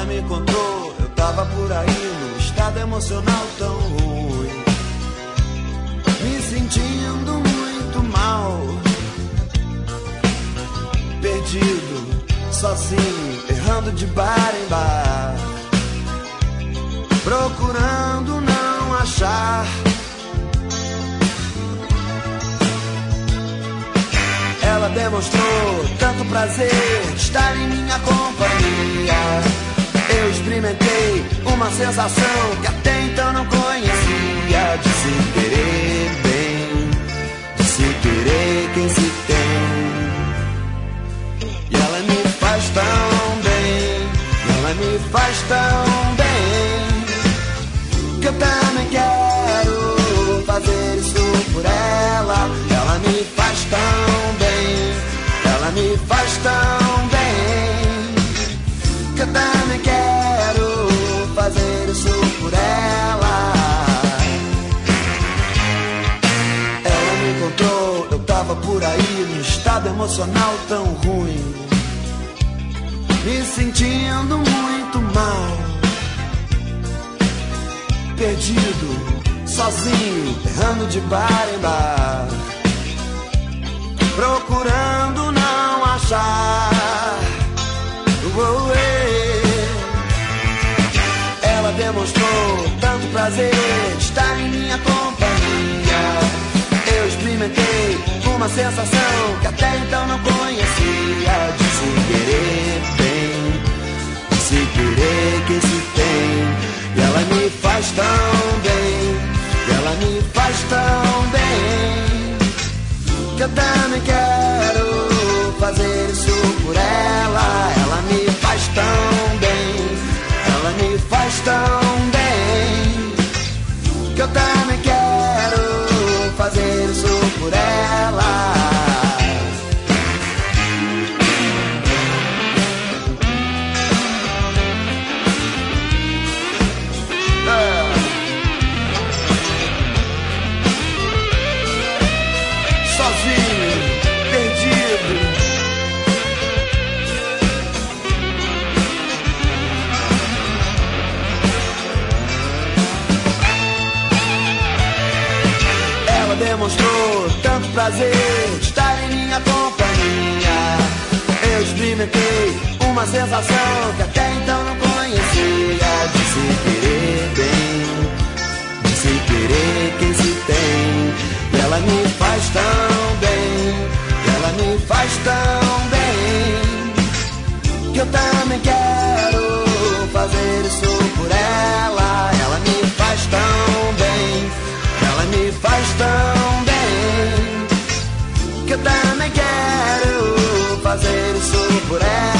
me encontrou, eu tava por aí num estado emocional tão ruim, me sentindo muito mal, perdido, sozinho, errando de bar em bar, procurando não achar. Ela demonstrou tanto prazer de estar em minha companhia. Eu experimentei uma sensação que até então não conhecia, de se querer bem, de se querer quem se tem. E ela me faz tão bem, e ela me faz tão bem, que eu também quero fazer isso por ela. Ela me faz tão bem, ela me faz tão bem, que eu também quero fazer isso por ela. Ela me encontrou, eu tava por aí num estado emocional tão ruim, me sentindo muito mal, perdido, sozinho, errando de bar em bar, procurando não achar. Ela demonstrou tanto prazer de estar em minha companhia. Eu experimentei uma sensação que até então não conhecia, de se querer bem, de se querer quem se tem. E ela me faz tão bem, e ela me faz tão bem, que eu também quero fazer isso por ela. Ela me faz tão bem, ela me faz tão bem, que eu também quero fazer isso por ela. Demonstrou tanto prazer de estar em minha companhia. Eu experimentei uma sensação que até então não conhecia, de se querer bem, de se querer quem se tem. E ela me faz tão bem, e ela me faz tão bem, que eu também quero fazer isso por ela. Ela me faz tão bem, ela me faz tão bem, que eu também quero fazer isso por ela.